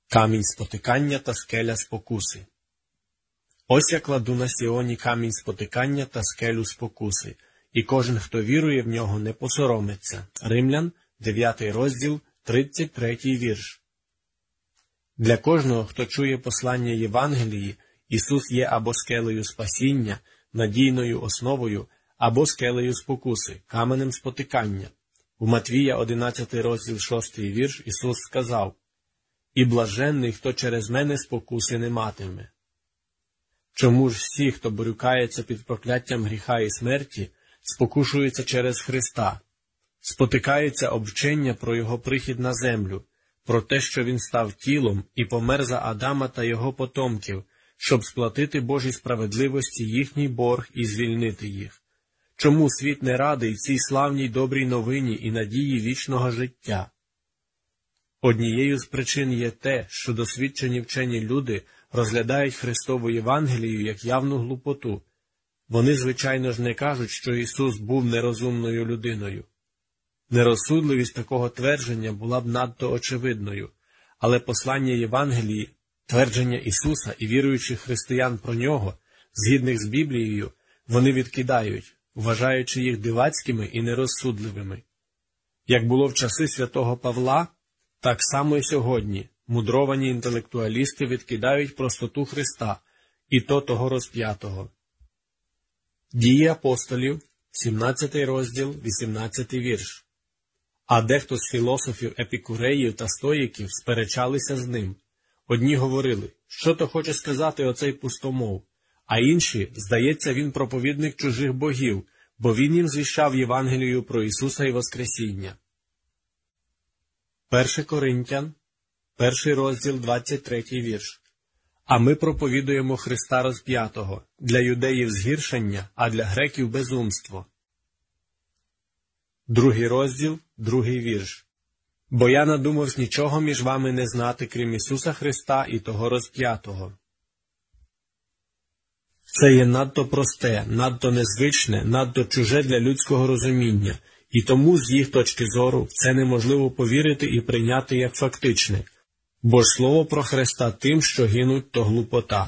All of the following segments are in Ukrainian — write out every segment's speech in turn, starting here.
Камінь спотикання та скеля спокуси. Ось я кладу на Сіоні камінь спотикання та скелю спокуси, і кожен, хто вірує в нього, не посоромиться. Римлян, 9 розділ, 33 вірш. Для кожного, хто чує послання Євангелії, Ісус є або скелею спасіння, надійною основою, або скелею спокуси, каменем спотикання. У Матвія, 11 розділ, 6 вірш, Ісус сказав: «І блаженний, хто через мене спокуси не матиме». Чому ж всі, хто борюкається під прокляттям гріха і смерті, спокушуються через Христа, спотикаються об вчення про Його прихід на землю, про те, що Він став тілом і помер за Адама та його потомків, щоб сплатити Божій справедливості їхній борг і звільнити їх? Чому світ не радий цій славній добрій новині і надії вічного життя? Однією з причин є те, що досвідчені вчені люди розглядають Христову Євангелію як явну глупоту. Вони, звичайно ж, не кажуть, що Ісус був нерозумною людиною. Нерозсудливість такого твердження була б надто очевидною, але послання Євангелії, твердження Ісуса і віруючих християн про Нього, згідних з Біблією, вони відкидають, вважаючи їх дивацькими і нерозсудливими. Як було в часи святого Павла, так само і сьогодні мудровані інтелектуалісти відкидають простоту Христа, і то того розп'ятого. Дії апостолів, 17 розділ, 18 вірш. А дехто з філософів, епікуреїв та стоїків сперечалися з ним. Одні говорили: що то хоче сказати оцей пустомов? А інші, здається, він проповідник чужих богів, бо він їм звіщав Євангелію про Ісуса і Воскресіння. 1 Коринтян, 1 розділ, 23 вірш. А ми проповідуємо Христа розп'ятого, для юдеїв згіршення, а для греків безумство. 2 розділ, 2 вірш. Бо я надумавсь нічого між вами не знати, крім Ісуса Христа і того розп'ятого. Це є надто просте, надто незвичне, надто чуже для людського розуміння, і тому з їх точки зору в це неможливо повірити і прийняти як фактичне. Бо ж слово про Христа тим, що гинуть, то глупота.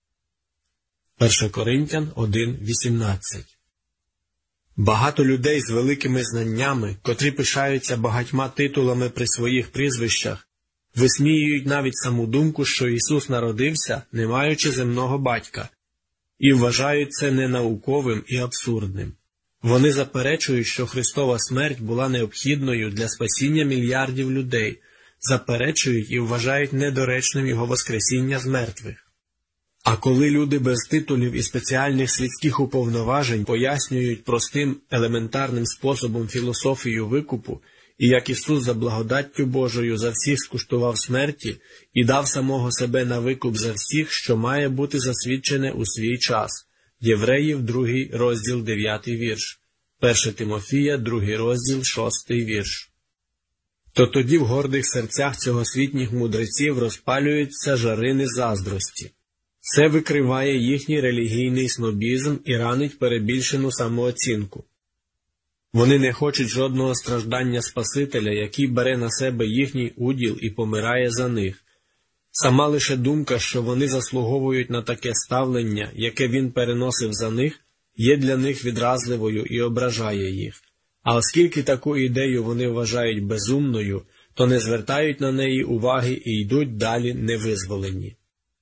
1 Коринтян 1:18. Багато людей з великими знаннями, котрі пишаються багатьма титулами при своїх прізвищах, висміюють навіть саму думку, що Ісус народився, не маючи земного батька, і вважають це ненауковим і абсурдним. Вони заперечують, що Христова смерть була необхідною для спасіння мільярдів людей, заперечують і вважають недоречним Його воскресіння з мертвих. А коли люди без титулів і спеціальних світських уповноважень пояснюють простим, елементарним способом філософію викупу, і як Ісус за благодаттю Божою за всіх скуштував смерті і дав самого себе на викуп за всіх, що має бути засвідчене у свій час. Євреїв, 2 розділ, 9 вірш. 1 Тимофія, 2 розділ, 6 вірш. То тоді в гордих серцях цьогосвітніх мудреців розпалюються жарини заздрості. Це викриває їхній релігійний снобізм і ранить перебільшену самооцінку. Вони не хочуть жодного страждання Спасителя, який бере на себе їхній уділ і помирає за них. Сама лише думка, що вони заслуговують на таке ставлення, яке він переносив за них, є для них відразливою і ображає їх. А оскільки таку ідею вони вважають безумною, то не звертають на неї уваги і йдуть далі невизволені.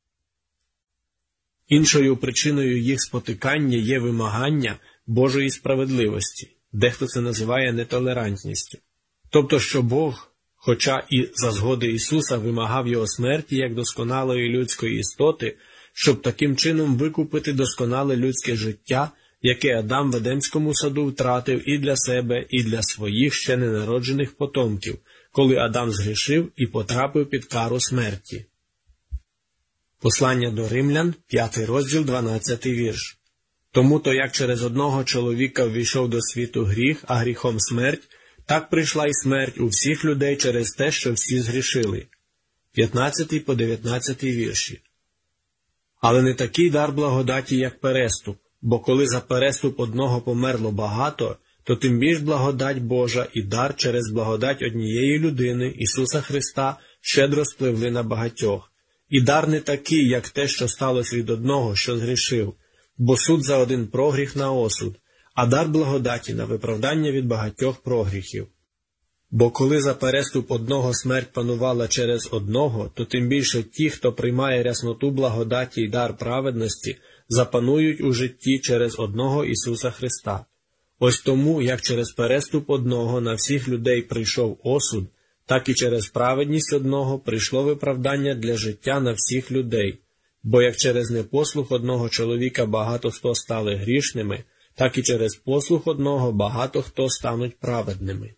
Іншою причиною їх спотикання є вимагання Божої справедливості, дехто це називає нетолерантністю. Тобто, що Бог, хоча і за згоди Ісуса вимагав Його смерті як досконалої людської істоти, щоб таким чином викупити досконале людське життя, яке Адам в Едемському саду втратив і для себе, і для своїх ще ненароджених потомків, коли Адам згрішив і потрапив під кару смерті. Послання до Римлян, 5 розділ, 12 вірш. Тому-то, як через одного чоловіка ввійшов до світу гріх, а гріхом смерть, так прийшла й смерть у всіх людей через те, що всі згрішили. 15 по 19 вірші. Але не такий дар благодаті, як переступ, бо коли за переступ одного померло багато, то тим більш благодать Божа і дар через благодать однієї людини, Ісуса Христа, щедро спливли на багатьох. І дар не такий, як те, що сталося від одного, що згрішив, бо суд за один прогріх на осуд, а дар благодаті на виправдання від багатьох прогріхів. Бо коли за переступ одного смерть панувала через одного, то тим більше ті, хто приймає рясноту благодаті й дар праведності, запанують у житті через одного Ісуса Христа. Ось тому, як через переступ одного на всіх людей прийшов осуд, так і через праведність одного прийшло виправдання для життя на всіх людей. Бо як через непослух одного чоловіка багато хто стали грішними, так і через послух одного багато хто стануть праведними.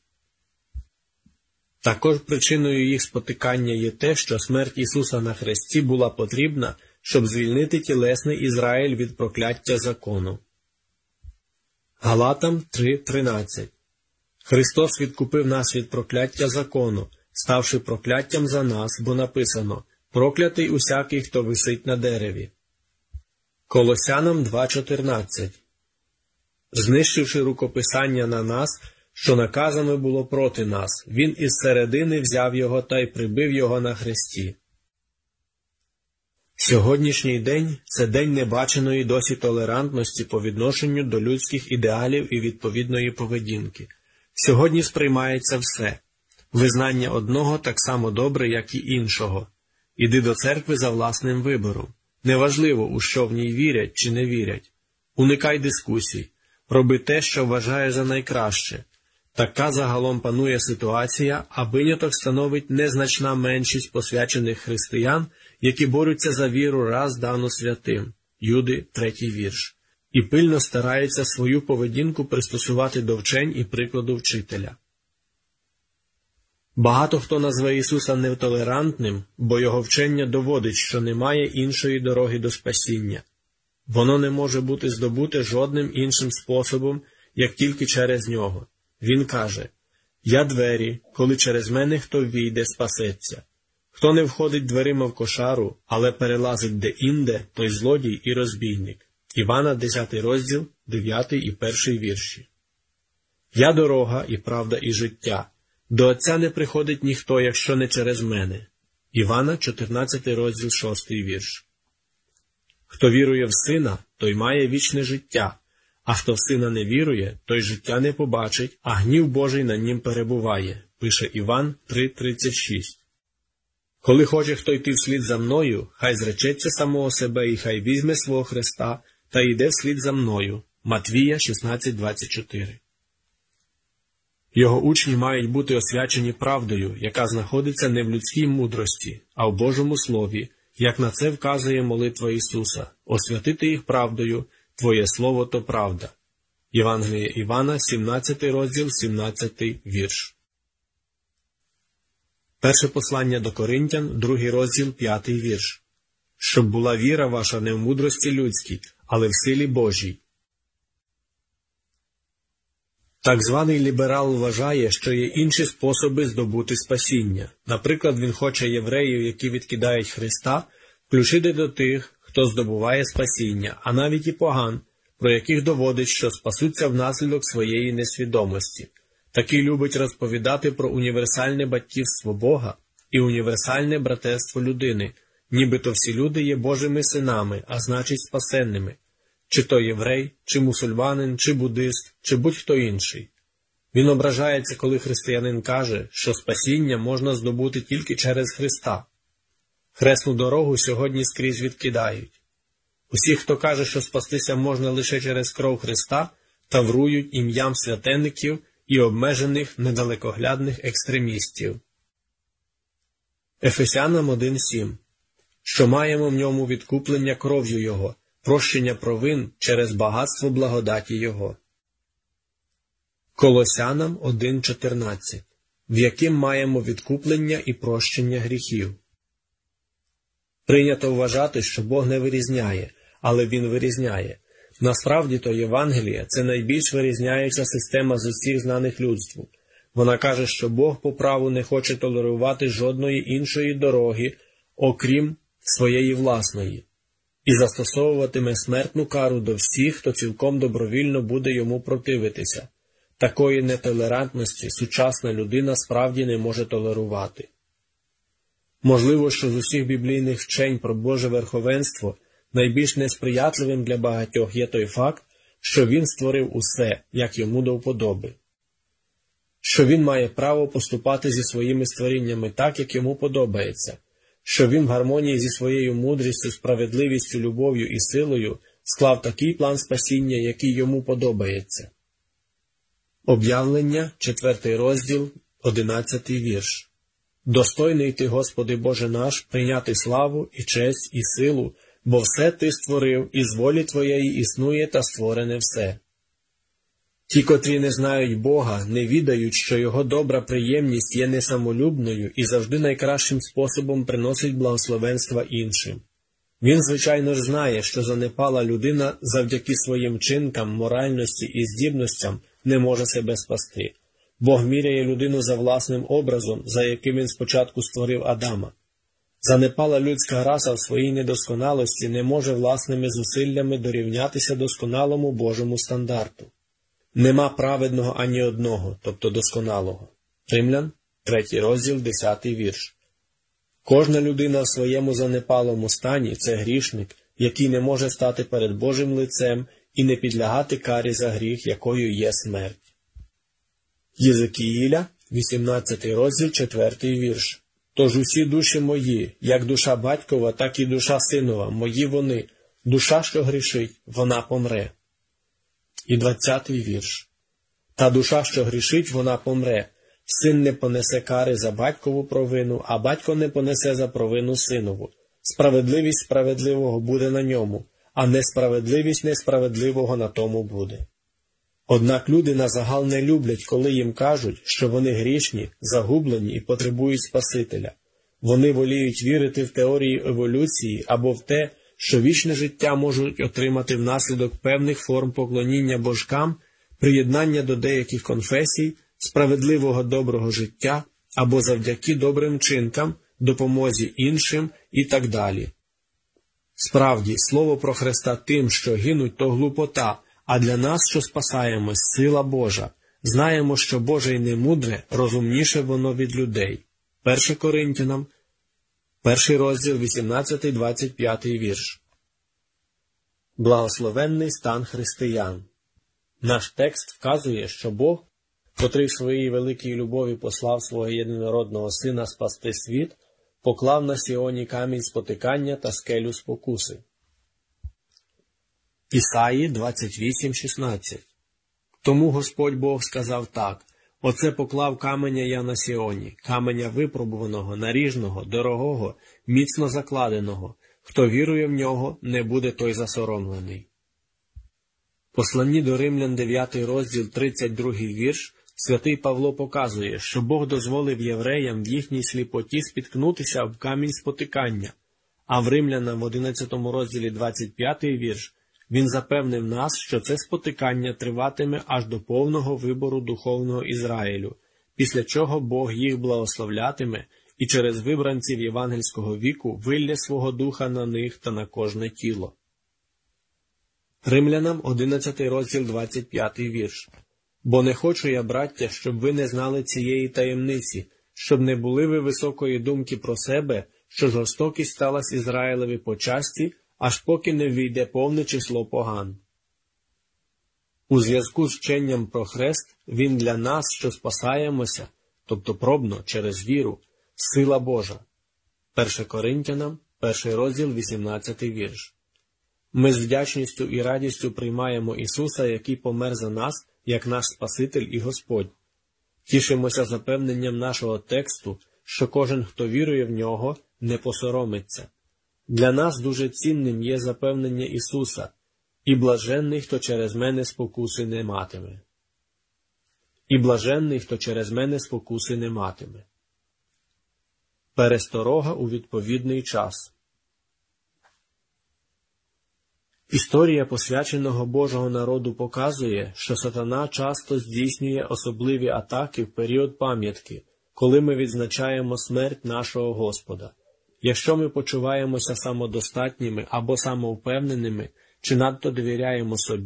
Також причиною їх спотикання є те, що смерть Ісуса на хресті була потрібна, щоб звільнити тілесний Ізраїль від прокляття закону. Галатам 3:13. Христос відкупив нас від прокляття закону, ставши прокляттям за нас, бо написано: «Проклятий усякий, хто висить на дереві». Колосянам 2:14. Знищивши рукописання на нас, що наказами було проти нас, він із середини взяв його та й прибив його на хресті. Сьогоднішній день – це день небаченої досі толерантності по відношенню до людських ідеалів і відповідної поведінки. Сьогодні сприймається все. Визнання одного так само добре, як і іншого. Іди до церкви за власним вибором. Неважливо, у що в ній вірять чи не вірять. Уникай дискусій. Роби те, що вважаєш за найкраще. Така загалом панує ситуація, а виняток становить незначна меншість посвячених християн, які борються за віру раз дану святим. Юди, 3 вірш. І пильно стараються свою поведінку пристосувати до вчень і прикладу вчителя. Багато хто назве Ісуса нетолерантним, бо його вчення доводить, що немає іншої дороги до спасіння. Воно не може бути здобуте жодним іншим способом, як тільки через нього. Він каже: «Я двері, коли через мене хто ввійде, спасеться. Хто не входить дверима в кошару, але перелазить де-інде, той злодій і розбійник». Івана, 10 розділ, 9 і 1 вірші. «Я дорога і правда і життя. До Отця не приходить ніхто, якщо не через мене». Івана, 14 розділ, 6 вірш. «Хто вірує в Сина, той має вічне життя, а хто в Сина не вірує, той життя не побачить, а гнів Божий на нім перебуває», пише Іван 3:36. «Коли хоче хто йти вслід за мною, хай зречеться самого себе і хай візьме свого хреста та йде вслід за мною». Матвія 16:24. Його учні мають бути освячені правдою, яка знаходиться не в людській мудрості, а в Божому Слові, як на це вказує молитва Ісуса: «Освятити їх правдою, Твоє Слово то правда». Євангеліє Івана, 17 розділ, 17 вірш. Перше послання до Коринтян, 2 розділ, 5 вірш. «Щоб була віра ваша не в мудрості людській, але в силі Божій». Так званий ліберал вважає, що є інші способи здобути спасіння. Наприклад, він хоче євреїв, які відкидають Христа, включити до тих, хто здобуває спасіння, а навіть і поган, про яких доводить, що спасуться внаслідок своєї несвідомості. Такий любить розповідати про універсальне батьківство Бога і універсальне братерство людини, нібито всі люди є Божими синами, а значить спасенними. Чи то єврей, чи мусульманин, чи буддист, чи будь-хто інший. Він ображається, коли християнин каже, що спасіння можна здобути тільки через Христа. Хресну дорогу сьогодні скрізь відкидають. Усі, хто каже, що спастися можна лише через кров Христа, таврують ім'ям святенників і обмежених недалекоглядних екстремістів. Ефесянам 1:7. «Що маємо в ньому відкуплення кров'ю Його, прощення провин через багатство благодаті Його». Колосянам 1:14. «В яким маємо відкуплення і прощення гріхів». Прийнято вважати, що Бог не вирізняє, але Він вирізняє. Насправді-то Євангелія – це найбільш вирізняюча система з усіх знаних людству. Вона каже, що Бог по праву не хоче толерувати жодної іншої дороги, окрім своєї власної, і застосовуватиме смертну кару до всіх, хто цілком добровільно буде йому противитися. Такої нетолерантності сучасна людина справді не може толерувати. Можливо, що з усіх біблійних вчень про Боже верховенство найбільш несприятливим для багатьох є той факт, що Він створив усе, як йому до вподоби. Що Він має право поступати зі своїми створіннями так, як йому подобається, що Він в гармонії зі своєю мудрістю, справедливістю, любов'ю і силою склав такий план спасіння, який йому подобається. Об'явлення, 4 розділ, 11 вірш. «Достойний ти, Господи Боже наш, прийняти славу і честь і силу, бо все ти створив, і з волі твоєї існує та створене все». Ті, котрі не знають Бога, не відають, що Його добра приємність є несамолюбною і завжди найкращим способом приносить благословенства іншим. Він, звичайно ж, знає, що занепала людина завдяки своїм вчинкам, моральності і здібностям не може себе спасти. Бог міряє людину за власним образом, за яким Він спочатку створив Адама. Занепала людська раса в своїй недосконалості не може власними зусиллями дорівнятися досконалому Божому стандарту. Нема праведного ані одного, тобто досконалого. Римлян, 3 розділ, 10 вірш. Кожна людина в своєму занепалому стані – це грішник, який не може стати перед Божим лицем і не підлягати карі за гріх, якою є смерть. Єзекіїля, 18 розділ, 4 вірш. «Тож усі душі мої, як душа батькова, так і душа синова, мої вони, душа, що грішить, вона помре». І 20 вірш. «Та душа, що грішить, вона помре. Син не понесе кари за батькову провину, а батько не понесе за провину синову. Справедливість справедливого буде на ньому, а несправедливість несправедливого на тому буде». Однак люди назагал не люблять, коли їм кажуть, що вони грішні, загублені і потребують Спасителя. Вони воліють вірити в теорії еволюції або в те, що вічне життя можуть отримати внаслідок певних форм поклоніння божкам, приєднання до деяких конфесій, справедливого доброго життя або завдяки добрим вчинкам, допомозі іншим і так далі. Справді, слово про Христа тим, що гинуть, то глупота, а для нас, що спасаємось, сила Божа. Знаємо, що Боже й не мудре, розумніше воно від людей. 1 Коринтянам, 1 розділ, 18-25 вірш. Благословенний стан християн. Наш текст вказує, що Бог, котрий в своїй великій любові послав свого єдинородного Сина спасти світ, поклав на Сіоні камінь спотикання та скелю спокуси. Ісаї 28:16. Тому Господь Бог сказав так: «Оце поклав каменя я на Сіоні, каменя випробуваного, наріжного, дорогого, міцно закладеного. Хто вірує в нього, не буде той засоромлений». Посланні до Римлян 9 розділ 32 вірш святий Павло показує, що Бог дозволив євреям в їхній сліпоті спіткнутися об камінь спотикання, а в Римлянам в 11 розділі 25 вірш він запевнив нас, що це спотикання триватиме аж до повного вибору духовного Ізраїлю, після чого Бог їх благословлятиме і через вибранців євангельського віку виллє свого духа на них та на кожне тіло. Римлянам 11 розділ 25 вірш. «Бо не хочу я, браття, щоб ви не знали цієї таємниці, щоб не були ви високої думки про себе, що жорстокість сталась Ізраїлеві по часті, аж поки не війде повне число поган». У зв'язку з вченням про хрест, він для нас, що спасаємося, тобто пробно, через віру, сила Божа. 1 Коринтянам, 1 розділ, 18 вірш. Ми з вдячністю і радістю приймаємо Ісуса, який помер за нас, як наш Спаситель і Господь. Тішимося запевненням нашого тексту, що кожен, хто вірує в Нього, не посоромиться. Для нас дуже цінним є запевнення Ісуса: «І блаженний, хто через мене спокуси не матиме». І блаженний, хто через мене спокуси не матиме. Пересторога у відповідний час. Історія посвяченого Божого народу показує, що сатана часто здійснює особливі атаки в період пам'ятки, коли ми відзначаємо смерть нашого Господа. Якщо ми почуваємося самодостатніми або самовпевненими, чи надто довіряємо собі,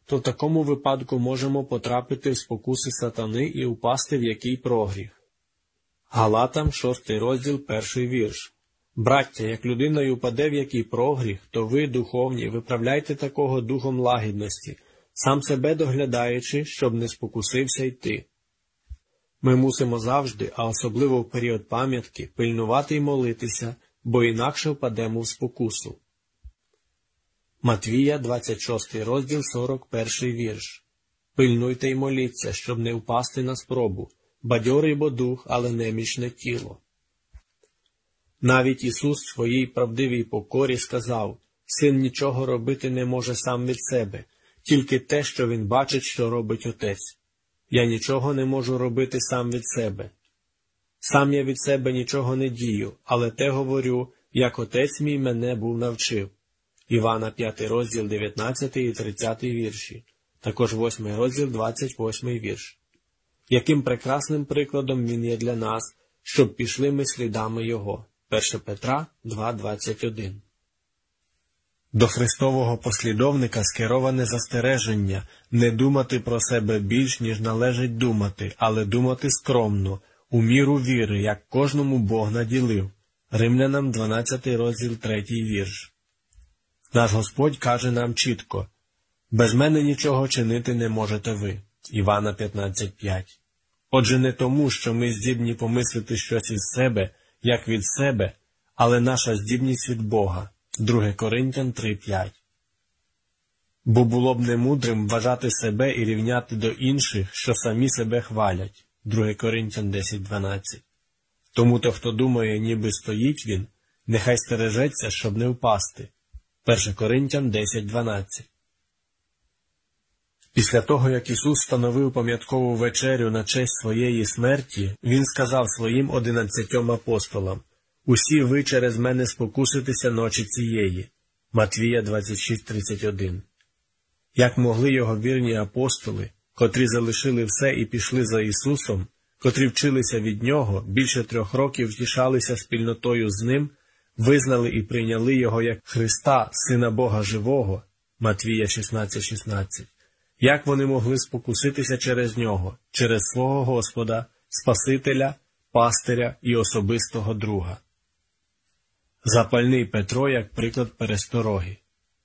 то в такому випадку можемо потрапити в спокуси сатани і упасти в який прогріх. Галатам, 6 розділ, 1 вірш. Браття, як людина й упаде в який прогріх, то ви, духовні, виправляйте такого духом лагідності, сам себе доглядаючи, щоб не спокусився й ти. Ми мусимо завжди, а особливо в період пам'ятки, пильнувати й молитися, бо інакше впадемо в спокусу. Матвія, 26 розділ, 41 вірш. Пильнуйте й моліться, щоб не впасти на спробу. Бадьорий бо дух, але немічне тіло. Навіть Ісус в своїй правдивій покорі сказав: «Син нічого робити не може сам від себе, тільки те, що він бачить, що робить Отець. Я нічого не можу робити сам від себе. Сам я від себе нічого не дію, але те говорю, як Отець мій мене був навчив». Івана, 5 розділ, 19 і 30 вірші. Також 8 розділ, 28 вірш. Яким прекрасним прикладом він є для нас, щоб пішли ми слідами його. 1 Петра 2:21. До Христового послідовника скероване застереження не думати про себе більш, ніж належить думати, але думати скромно, у міру віри, як кожному Бог наділив. Римлянам 12 розділ 3 вірш. Наш Господь каже нам чітко: «Без мене нічого чинити не можете ви». Івана 15:5. Отже, не тому, що ми здібні помислити щось із себе, як від себе, але наша здібність від Бога. 2 Коринтян 3:5. Бо було б немудрим вважати себе і рівняти до інших, що самі себе хвалять. 2 Коринтян 10:12. Тому-то, хто думає, ніби стоїть він, нехай стережеться, щоб не впасти. 1 Коринтян 10:12. Після того, як Ісус встановив пам'яткову вечерю на честь своєї смерті, Він сказав своїм 11 апостолам: «Усі ви через мене спокуситеся ночі цієї». Матвія 26:31. Як могли його вірні апостоли, котрі залишили все і пішли за Ісусом, котрі вчилися від Нього, більше 3 років втішалися спільнотою з Ним, визнали і прийняли Його як Христа, Сина Бога Живого, Матвія 16:16. Як вони могли спокуситися через Нього, через свого Господа, Спасителя, Пастиря і особистого друга? Запальний Петро як приклад перестороги.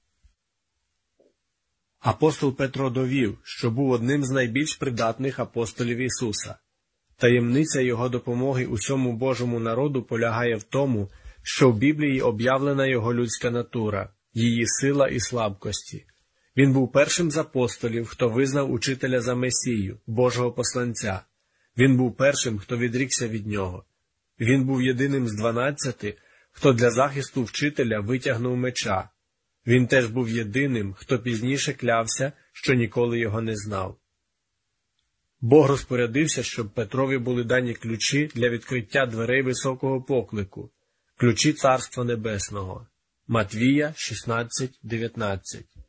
Апостол Петро довів, що був одним з найбільш придатних апостолів Ісуса. Таємниця його допомоги усьому Божому народу полягає в тому, що в Біблії об'явлена його людська натура, її сила і слабкості. Він був першим з апостолів, хто визнав учителя за Месію, Божого посланця. Він був першим, хто відрікся від нього. Він був єдиним з 12, хто для захисту вчителя витягнув меча. Він теж був єдиним, хто пізніше клявся, що ніколи його не знав. Бог розпорядився, щоб Петрові були дані ключі для відкриття дверей високого поклику, ключі Царства Небесного. Матвія 16:19.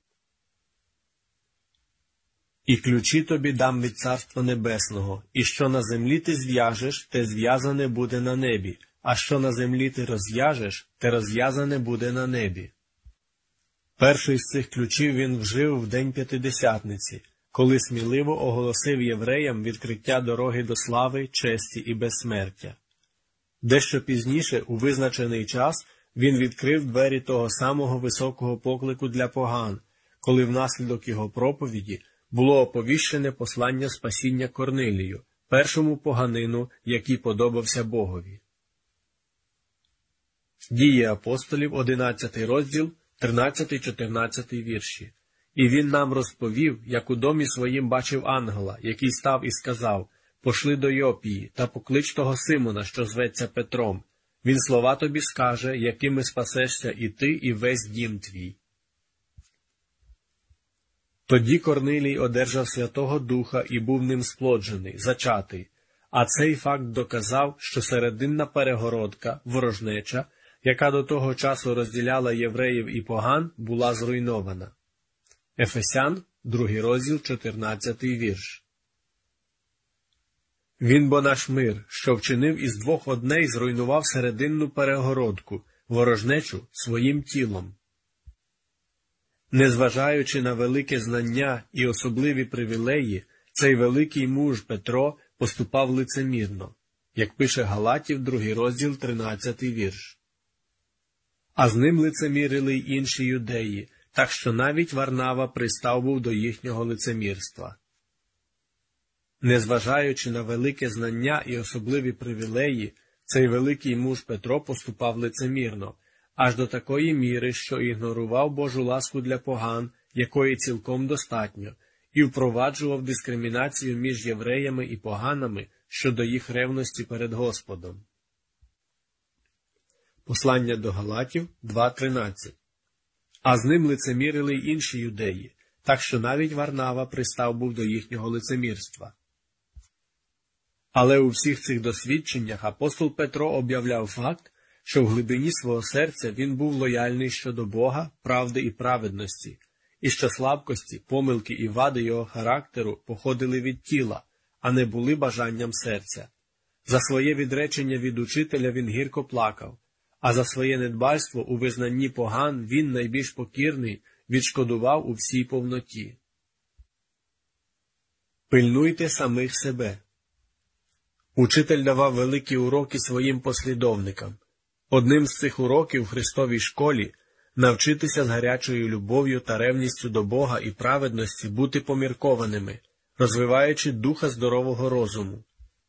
«І ключі тобі дам від Царства Небесного, і що на землі ти зв'яжеш, те зв'язане буде на небі, а що на землі ти розв'яжеш, те розв'язане буде на небі». Перший з цих ключів він вжив в день П'ятидесятниці, коли сміливо оголосив євреям відкриття дороги до слави, честі і безсмертя. Дещо пізніше, у визначений час, він відкрив двері того самого високого поклику для поган, коли внаслідок його проповіді було оповіщене послання спасіння Корнилію, першому поганину, який подобався Богові. Дії апостолів, 11 розділ, 13-14 вірші. «І він нам розповів, як у домі своїм бачив ангела, який став і сказав: пошли до Йопії та поклич того Симона, що зветься Петром. Він слова тобі скаже, якими спасешся і ти, і весь дім твій». Тоді Корнилій одержав Святого Духа і був ним сплоджений, зачатий, а цей факт доказав, що серединна перегородка, ворожнеча, яка до того часу розділяла євреїв і поган, була зруйнована. Ефесян, 2 розділ, 14 вірш. «Він бо наш мир, що вчинив із двох одне й зруйнував серединну перегородку, ворожнечу своїм тілом». Незважаючи на велике знання і особливі привілеї, цей великий муж Петро поступав лицемірно, як пише Галатів, 2 розділ, 13 вірш. А з ним лицемірили й інші юдеї, так що навіть Варнава пристав був до їхнього лицемірства. Незважаючи на велике знання і особливі привілеї, цей великий муж Петро поступав лицемірно, аж до такої міри, що ігнорував Божу ласку для поган, якої цілком достатньо, і впроваджував дискримінацію між євреями і поганами щодо їх ревності перед Господом. Послання до Галатів 2.13. А з ним лицемірили й інші юдеї, так що навіть Варнава пристав був до їхнього лицемірства. Але у всіх цих досвідченнях апостол Петро об'являв факт, що в глибині свого серця він був лояльний щодо Бога, правди і праведності, і що слабкості, помилки і вади його характеру походили від тіла, а не були бажанням серця. За своє відречення від учителя він гірко плакав, а за своє недбальство у визнанні поган він, найбільш покірний, відшкодував у всій повноті. Пильнуйте самих себе. Учитель давав великі уроки своїм послідовникам. Одним з цих уроків в Христовій школі навчитися з гарячою любов'ю та ревністю до Бога і праведності бути поміркованими, розвиваючи духа здорового розуму.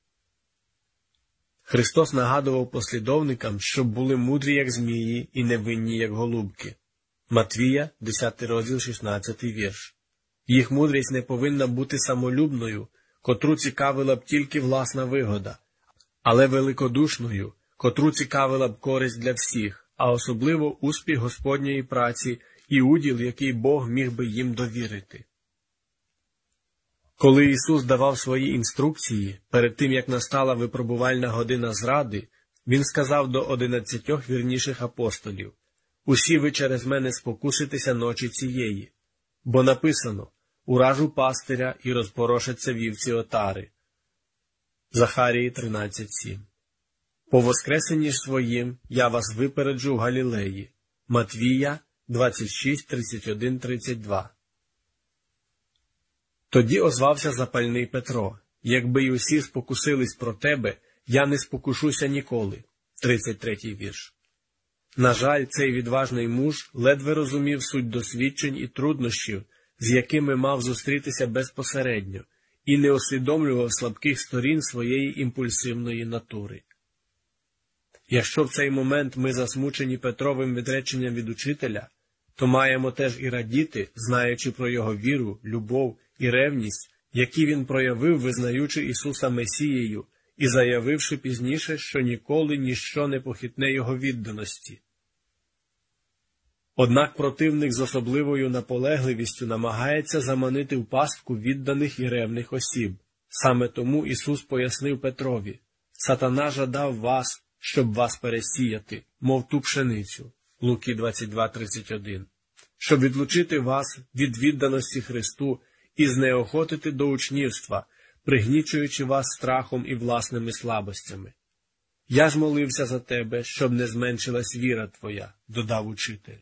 Христос нагадував послідовникам, щоб були мудрі, як змії, і невинні, як голубки. Матвія, 10 розділ, 16 вірш. Їх мудрість не повинна бути самолюбною, котру цікавила б тільки власна вигода, але великодушною, котру цікавила б користь для всіх, а особливо успіх Господньої праці і уділ, який Бог міг би їм довірити. Коли Ісус давав свої інструкції, перед тим, як настала випробувальна година зради, Він сказав до 11 вірніших апостолів: «Усі ви через мене спокуситеся ночі цієї, бо написано: уражу пастиря і розпорошаться вівці отари». Захарії 13:7. «По воскресенні ж своїм я вас випереджу в Галілеї». Матвія 26:31-32. Тоді озвався запальний Петро: «Якби й усі спокусились про тебе, я не спокушуся ніколи». 33 вірш. На жаль, цей відважний муж ледве розумів суть досвідчень і труднощів, з якими мав зустрітися безпосередньо, і не усвідомлював слабких сторін своєї імпульсивної натури. Якщо в цей момент ми засмучені Петровим відреченням від учителя, то маємо теж і радіти, знаючи про його віру, любов і ревність, які він проявив, визнаючи Ісуса Месією і заявивши пізніше, що ніколи ніщо не похитне його відданості. Однак противник з особливою наполегливістю намагається заманити в пастку відданих і ревних осіб. Саме тому Ісус пояснив Петрові: «Сатана жадав вас, щоб вас пересіяти, мов ту пшеницю». Луки 22:31. Щоб відлучити вас від відданості Христу і знеохотити до учнівства, пригнічуючи вас страхом і власними слабостями. «Я ж молився за тебе, щоб не зменшилась віра твоя», – додав учитель.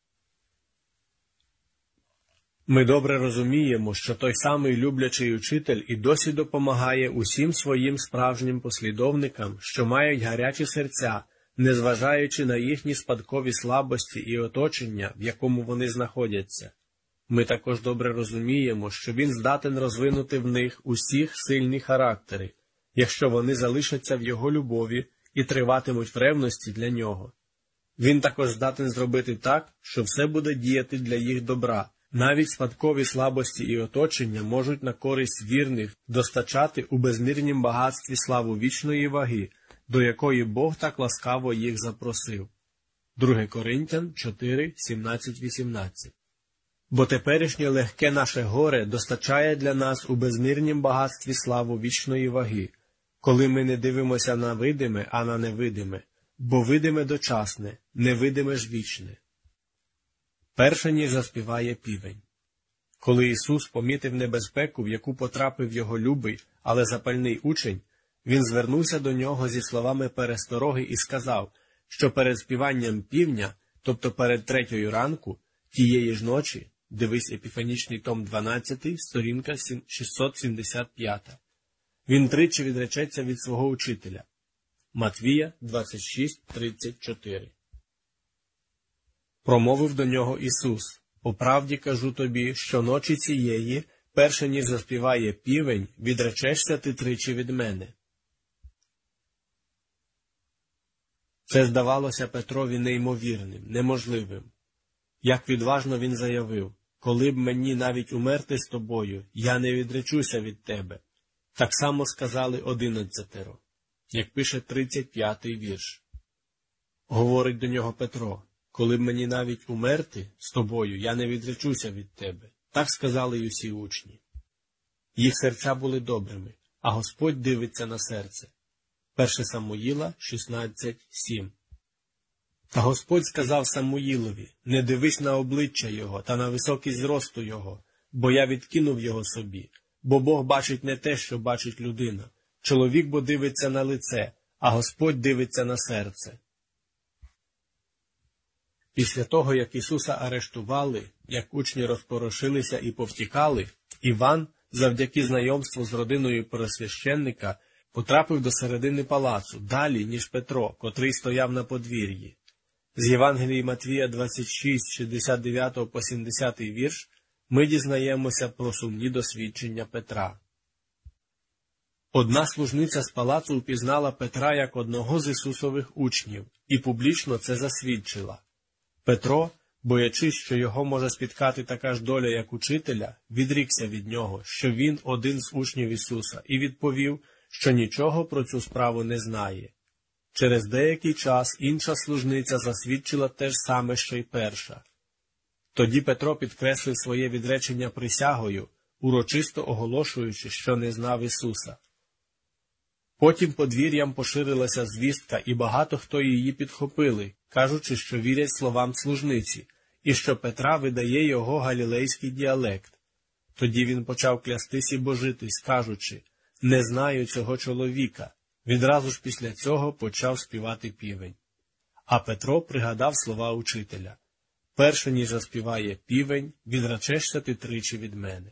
Ми добре розуміємо, що той самий люблячий учитель і досі допомагає усім своїм справжнім послідовникам, що мають гарячі серця, незважаючи на їхні спадкові слабості і оточення, в якому вони знаходяться. Ми також добре розуміємо, що він здатен розвинути в них усіх сильні характери, якщо вони залишаться в його любові і триватимуть в ревності для нього. Він також здатен зробити так, що все буде діяти для їх добра. Навіть спадкові слабості і оточення можуть на користь вірних достачати у безмірнім багатстві славу вічної ваги, до якої Бог так ласкаво їх запросив. 2 Коринтян 4, 17-18. Бо теперішнє легке наше горе достачає для нас у безмірнім багатстві славу вічної ваги, коли ми не дивимося на видиме, а на невидиме, бо видиме дочасне, невидиме ж вічне. Перше, ніж заспіває півень. Коли Ісус помітив небезпеку, в яку потрапив його любий, але запальний учень, він звернувся до нього зі словами перестороги і сказав, що перед співанням півня, тобто перед 3 ранку, Тієї ж ночі, дивись Епіфанічний том 12, сторінка 675. Він тричі відречеться від свого учителя. Матвія 26:34. Промовив до нього Ісус: «По правді кажу тобі, що ночі цієї, перше ніж заспіває півень, відречешся ти тричі від мене». Це здавалося Петрові неймовірним, неможливим. Як відважно він заявив: «Коли б мені навіть умерти з тобою, я не відречуся від тебе». Так само сказали 11, як пише 35-й вірш. Говорить до нього Петро: «Коли б мені навіть умерти з тобою, я не відречуся від тебе». Так сказали й усі учні. Їх серця були добрими, а Господь дивиться на серце. 1 Самуїла 16:7. Та Господь сказав Самуїлові: «Не дивись на обличчя його та на високість зросту його, бо я відкинув його собі. Бо Бог бачить не те, що бачить людина. Чоловік бо дивиться на лице, а Господь дивиться на серце». Після того, як Ісуса арештували, як учні розпорошилися і повтікали, Іван, завдяки знайомству з родиною первосвященника, потрапив до середини палацу, далі, ніж Петро, котрий стояв на подвір'ї. З Євангелії Матвія 26, 69-70 вірш ми дізнаємося про сумні досвідчення Петра. Одна служниця з палацу впізнала Петра як одного з Ісусових учнів і публічно це засвідчила. Петро, боячись, що його може спіткати така ж доля, як учителя, відрікся від нього, що він один з учнів Ісуса, і відповів, що нічого про цю справу не знає. Через деякий час інша служниця засвідчила те ж саме, що й перша. Тоді Петро підкреслив своє відречення присягою, урочисто оголошуючи, що не знав Ісуса. Потім подвір'ям поширилася звістка, і багато хто її підхопили, кажучи, що вірять словам служниці, і що Петра видає його галілейський діалект. Тоді він почав клястись і божитись, кажучи: «Не знаю цього чоловіка». Відразу ж після цього почав співати півень. А Петро пригадав слова учителя: «Перше, ніж заспіває півень, відречешся ти тричі від мене».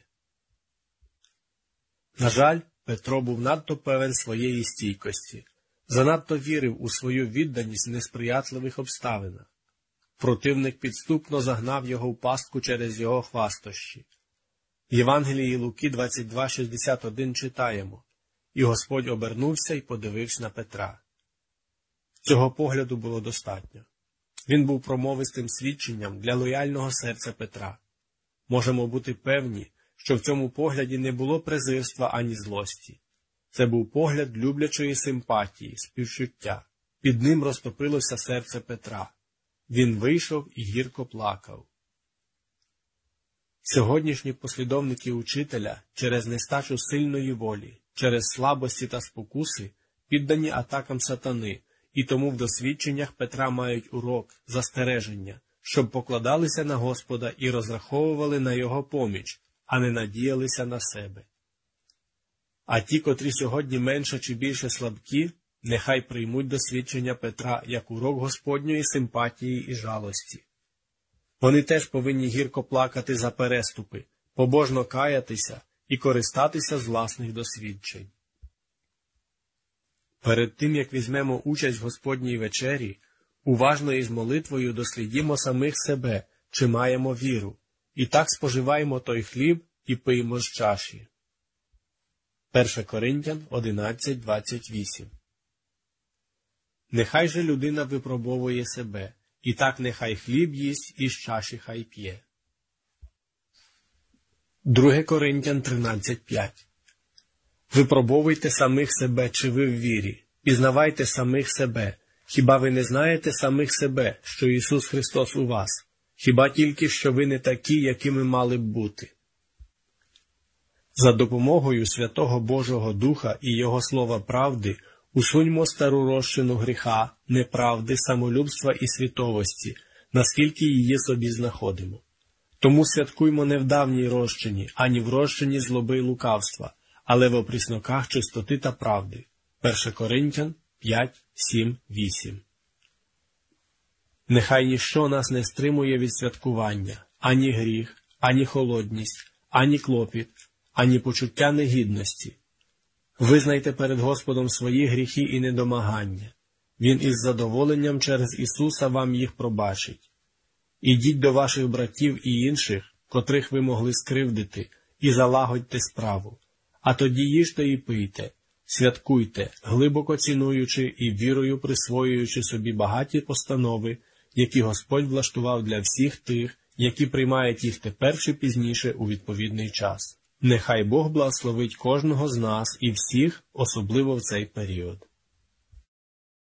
На жаль, Петро був надто певен своєї стійкості, занадто вірив у свою відданість в несприятливих обставинах. Противник підступно загнав його в пастку через його хвастощі. В Євангелії Луки 22:61 читаємо: «І Господь обернувся і подивився на Петра». Цього погляду було достатньо. Він був промовистим свідченням для лояльного серця Петра. Можемо бути певні, що в цьому погляді не було презирства ані злості. Це був погляд люблячої симпатії, співчуття. Під ним розтопилося серце Петра. Він вийшов і гірко плакав. Сьогоднішні послідовники учителя через нестачу сильної волі, через слабості та спокуси піддані атакам сатани, і тому в досвідченнях Петра мають урок, застереження, щоб покладалися на Господа і розраховували на Його поміч, а не надіялися на себе. А ті, котрі сьогодні менше чи більше слабкі, нехай приймуть досвідчення Петра як урок Господньої симпатії і жалості. Вони теж повинні гірко плакати за переступи, побожно каятися і користатися з власних досвідчень. Перед тим, як візьмемо участь в Господній вечері, уважно і з молитвою дослідімо самих себе, чи маємо віру, і так споживаємо той хліб і пиймо з чаші. 1 Коринтян 11:28. Нехай же людина випробовує себе, і так нехай хліб їсть і з чаші хай п'є. 2 Коринтян 13:5. Випробовуйте самих себе, чи ви в вірі, пізнавайте самих себе. Хіба ви не знаєте самих себе, що Ісус Христос у вас? Хіба тільки, що ви не такі, якими мали б бути? За допомогою Святого Божого Духа і Його Слова правди усуньмо стару розчину гріха, неправди, самолюбства і світовості, наскільки її собі знаходимо. Тому святкуймо не в давній розчині, ані в розчині злоби й лукавства, але в опрісноках чистоти та правди. 1 Коринтян 5:7-8. Нехай ніщо нас не стримує від святкування, ані гріх, ані холодність, ані клопіт, ані почуття негідності. Визнайте перед Господом свої гріхи і недомагання. Він із задоволенням через Ісуса вам їх пробачить. Ідіть до ваших братів і інших, котрих ви могли скривдити, і залагодьте справу. А тоді їжте і пийте, святкуйте, глибоко цінуючи і вірою присвоюючи собі багаті постанови, які Господь влаштував для всіх тих, які приймають їх тепер чи пізніше у відповідний час. Нехай Бог благословить кожного з нас і всіх, особливо в цей період.